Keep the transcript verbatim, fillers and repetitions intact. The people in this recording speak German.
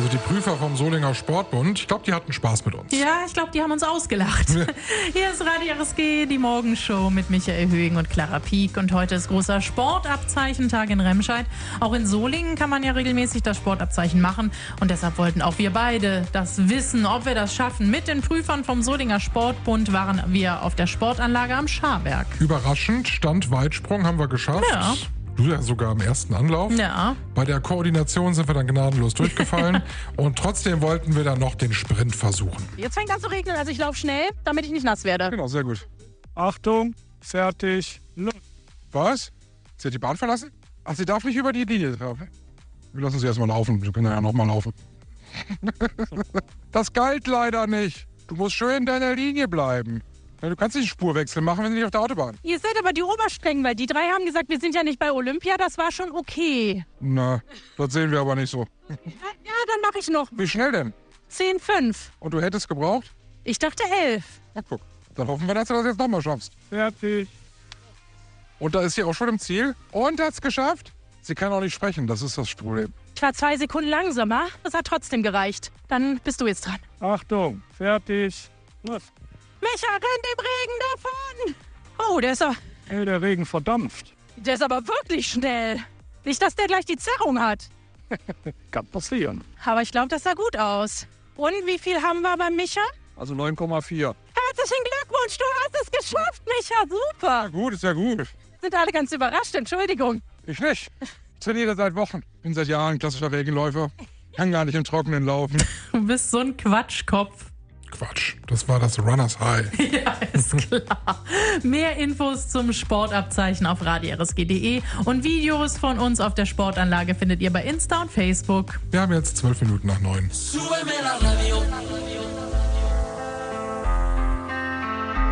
die Prüfer vom Solinger Sportbund. Ich glaube, die hatten Spaß mit uns. Ja, ich glaube, die haben uns ausgelacht. Ja. Hier ist Radio R S G, die Morgenshow mit Michael Höhing und Clara Pieck. Und heute ist großer Sportabzeichentag in Remscheid. Auch in Solingen kann man ja regelmäßig das Sportabzeichen machen. Und deshalb wollten auch wir beide das wissen, ob wir das schaffen. Mit den Prüfern vom Solinger Sportbund waren wir auf der Sportanlage am Scharberg. Überraschend, Stand Weitsprung haben wir geschafft. Ja. Du ja sogar im ersten Anlauf. Ja. Bei der Koordination sind wir dann gnadenlos durchgefallen. Und trotzdem wollten wir dann noch den Sprint versuchen. Jetzt fängt an zu regnen, also ich laufe schnell, damit ich nicht nass werde. Genau, sehr gut. Achtung, fertig, los. Was? Sie hat die Bahn verlassen? Ach, sie darf nicht über die Linie laufen. Wir lassen sie erstmal laufen. Wir können ja nochmal laufen. Das galt leider nicht. Du musst schön in deiner Linie bleiben. Du kannst nicht einen Spurwechsel machen, wenn du nicht auf der Autobahn. Ihr seid aber die Oberstrengen, weil die drei haben gesagt, wir sind ja nicht bei Olympia, das war schon okay. Na, das sehen wir aber nicht so. Ja, ja dann mache ich noch. Wie schnell denn? zehn fünf. Und du hättest gebraucht? Ich dachte elf. Na guck, dann hoffen wir, dass du das jetzt nochmal schaffst. Fertig. Und da ist sie auch schon im Ziel und hat's geschafft. Sie kann auch nicht sprechen, das ist das Problem. Ich war zwei Sekunden langsamer, das hat trotzdem gereicht. Dann bist du jetzt dran. Achtung, fertig, los. Micha, rennt im Regen davon! Oh, der ist aber, Hey, der Regen verdampft. der ist aber wirklich schnell. Nicht, dass der gleich die Zerrung hat. Kann passieren. Aber ich glaube, das sah gut aus. Und wie viel haben wir bei Micha? Also neun Komma vier. Herzlichen Glückwunsch, du hast es geschafft, Micha, super. Ja gut, ist ja gut. Sind alle ganz überrascht, Entschuldigung. Ich nicht. Ich trainiere seit Wochen. Bin seit Jahren klassischer Regenläufer. Kann gar nicht im Trockenen laufen. Du bist so ein Quatschkopf. Quatsch, das war das Runners High. Ja, ist klar. Mehr Infos zum Sportabzeichen auf radio r s g punkt d e und Videos von uns auf der Sportanlage findet ihr bei Insta und Facebook. Wir haben jetzt zwölf Minuten nach neun. Súbeme la radio.